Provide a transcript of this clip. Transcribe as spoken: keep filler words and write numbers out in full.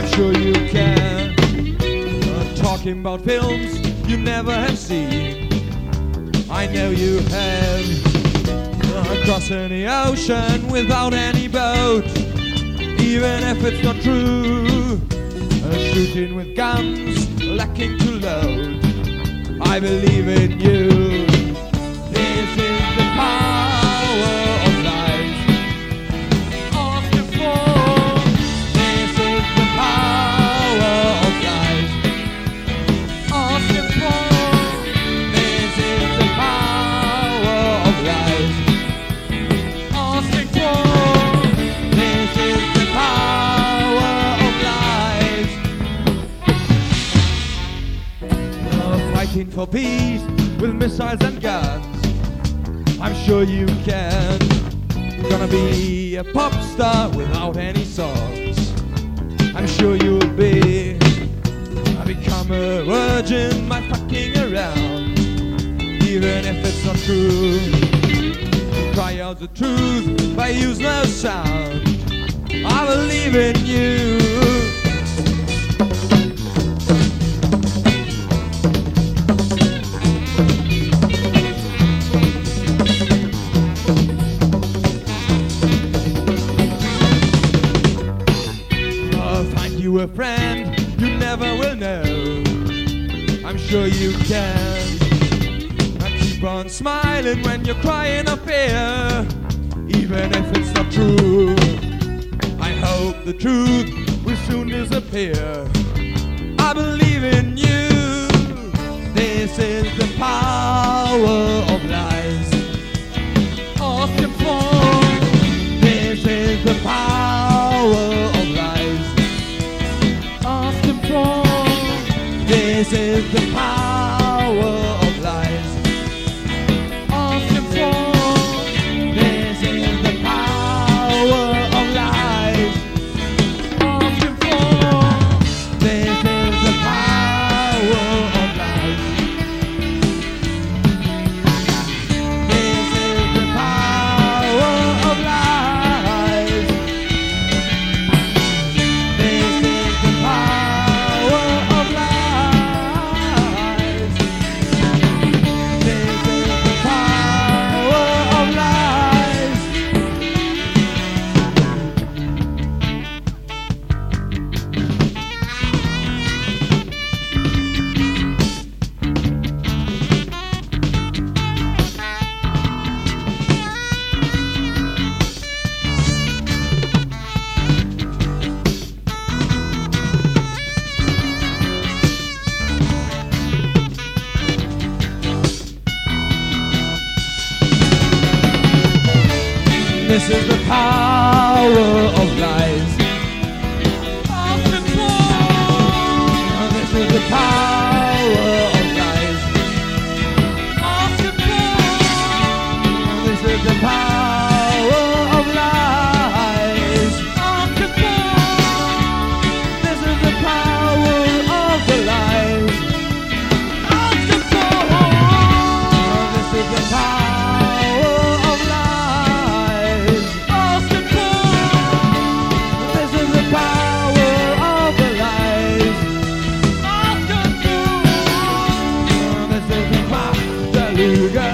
I'm sure you can. Uh, talking about films you never have seen, I know you have. Uh, crossing the ocean without any boat, even if it's not true. Uh, shooting with guns, lacking to load, I believe in you. This is the power of life. Ask the fall. This is the power of life. Ask the fall. This is the power of life. Ask the fall. This is the power of life. Uh, fighting for peace with missiles and guns, I'm sure you can. Gonna be a pop star without any songs, I'm sure you'll be. I become a virgin by fucking around, even if it's not true. Cry out the truth, but use no sound, I believe in you. A friend you never will know, I'm sure you can. And keep on smiling when you're crying of fear, even if it's not true. I hope the truth will soon disappear, I believe in you. This is the power of lies. Austin Paul. This is the power of lies. This is the power of lies. Austin Paul. This is the power of lies. Austin Paul. This is the power of lies. This is the power of lies. This is the power of lies. This is the power of lies. This is the power of lies. Austin Paul. This is the power of lies. Austin Paul. This is the power of lies. Austin Paul. This is the power of the lies. Austin Paul. This is the power. You got